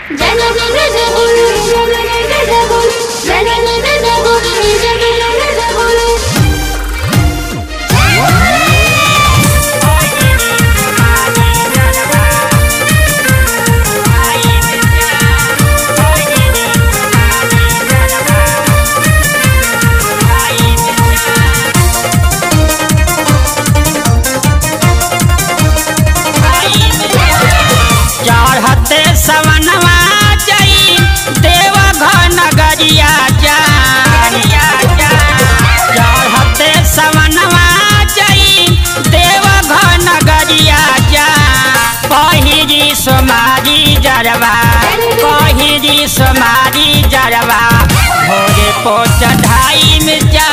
चढ़ते सवनवा जई देवघर नगरिया जा चढ़ते सवनवा जई देवघर नगरिया जा पहिरी सोमारी जरवा पहिरी सोमारी जरवा भोरे पो चढ़ाई में जा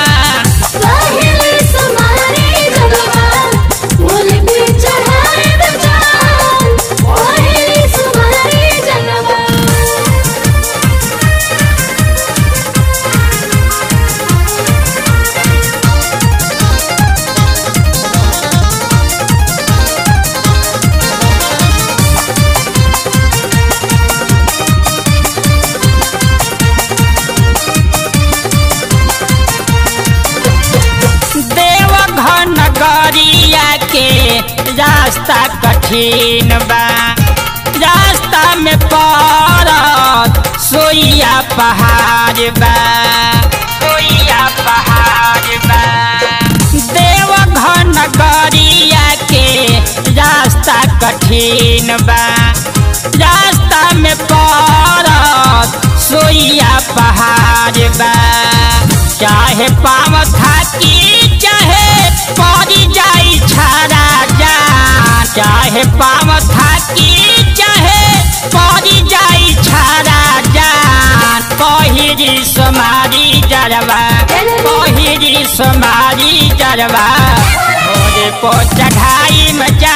नगरिया के रास्ता कठिन बा रास्ता में पड़त सोइया पहाड़ बा सोइया पहाड़ बा देवघर नगरिया के रास्ता कठिन बा रास्ता में पड़त सोइया पहाड़ बा चाहे पाँव थाकी चाहे पड़ी जाई छाड़ा जा चाहे पाँव थाकी चाहे पड़ी जाई छाड़ा जा पहिरी सोमारी जरवा पहिरी सोमारी जरवा भोरे पो चढ़ाई में जा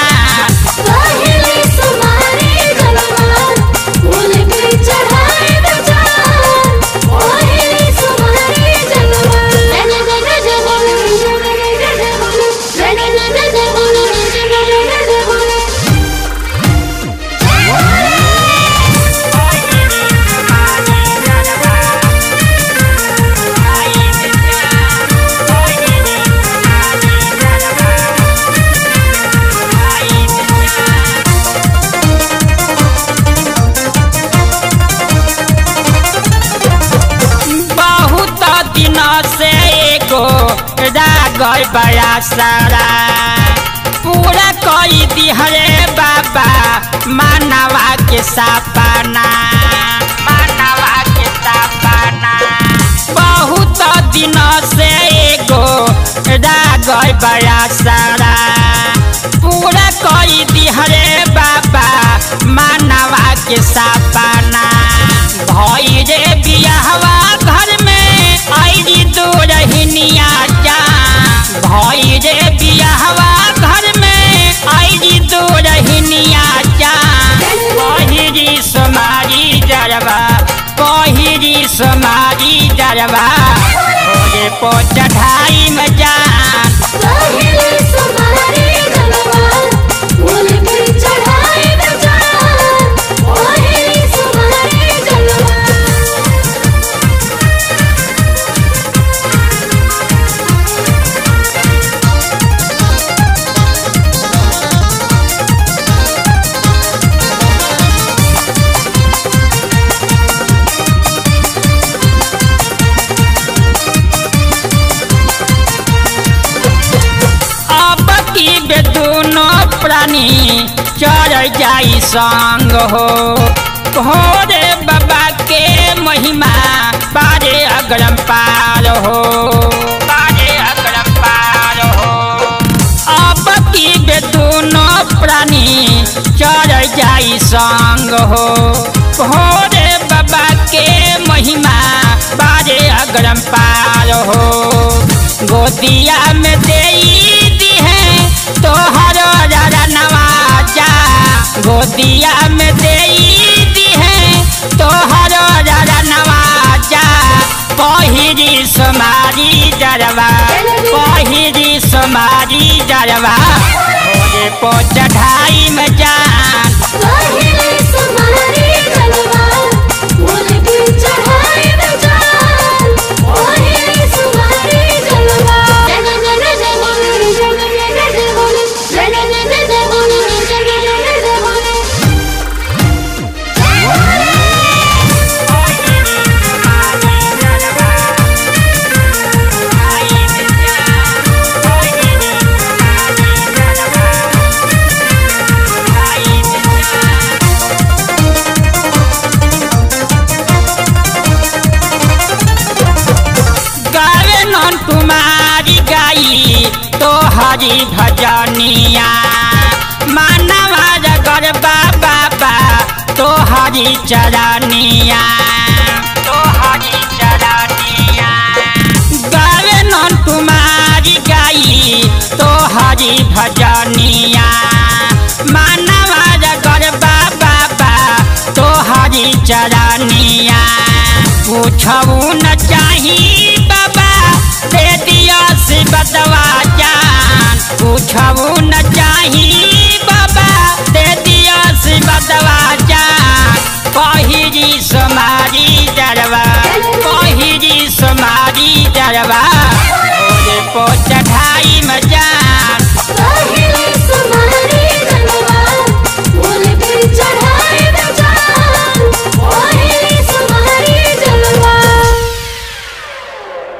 गई बड़ा सारा पूरा कई दिहरे बाबा मानवा के सपना मानवा के सपना बहुत दिन से एगो गई बड़ा सारा पूरा कई दिहरे बाबा मानवा के सपना भई रे बियाहवा घर में आई दूरहिनिया जा भई रे बियाहवा घर में आई दूरहिनिया जा पहिरी सोमारी जरवा पहिरी सोमारी जरवा भोरे पो चढ़ाई में जा प्राणी चढ़ जाई संग हो भोरे बाबा के महिमा बारे अगरम पार हो बारे अगरम पार हो अब की बे दोनों प्राणी चढ़ जाई संग हो भोरे बाबा के महिमा बारे अगरम पार हो गोदिया में देई दी है तोहर नवाजा गोदिया में देई दी है तोहर नवाजा पहिरी सोमारी जरवा पहिरी सोमारी जरवा भोरे पो चढ़ाई में जा पहिरी सोमारी जरवा हरी भजनिया मानवा रगड़ बाबा तो हरी चरनिया तो हरी चरनिया गावे नन कुमारी गाई तो हरी भजनिया मानवा रगड़ बाबा तो हरी चरनिया पूछऊ न चाही बाबा दे दिया से बतवा